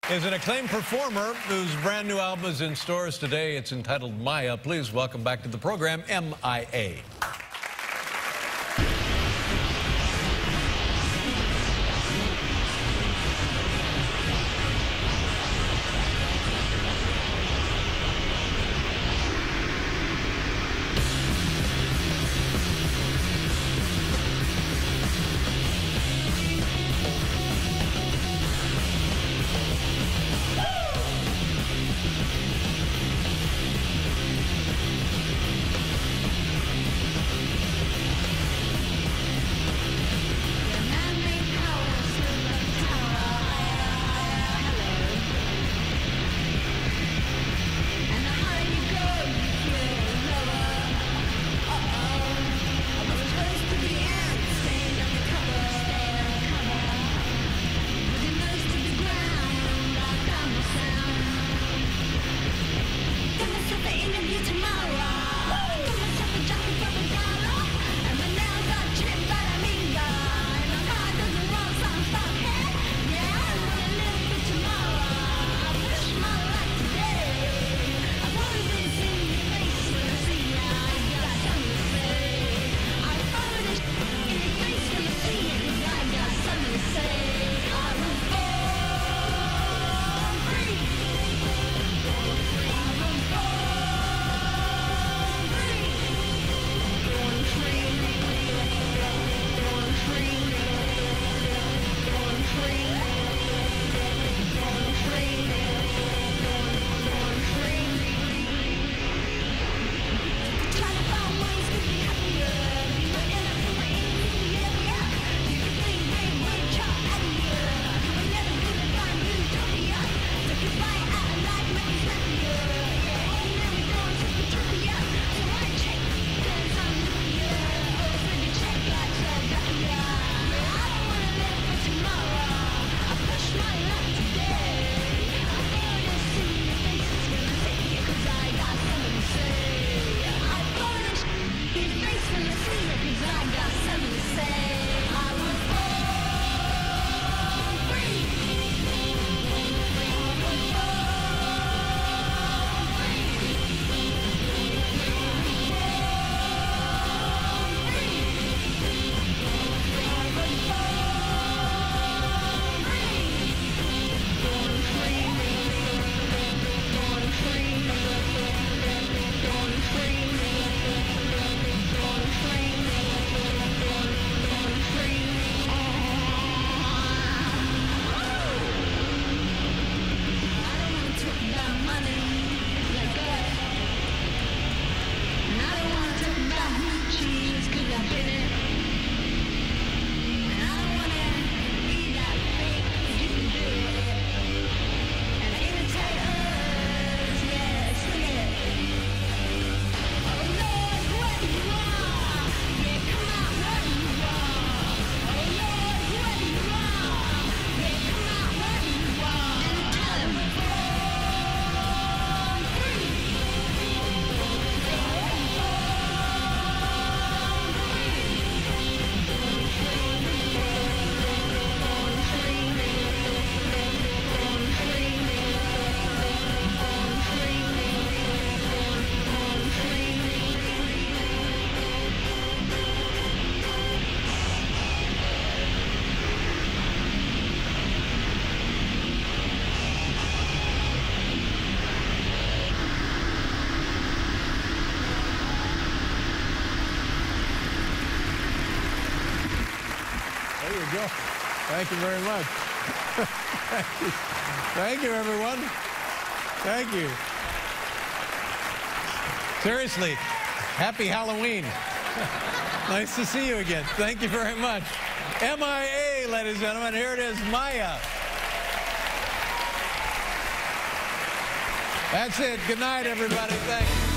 Is an acclaimed performer whose brand new album is in stores today. It's entitled Maya. Please welcome back to the program, M.I.A. There you go. Thank you very much. Thank you. Thank you, everyone. Thank you. Seriously, happy Halloween. Nice to see you again. Thank you very much. M.I.A., ladies and gentlemen. Here it is, Maya. That's it. Good night, everybody. Thank you.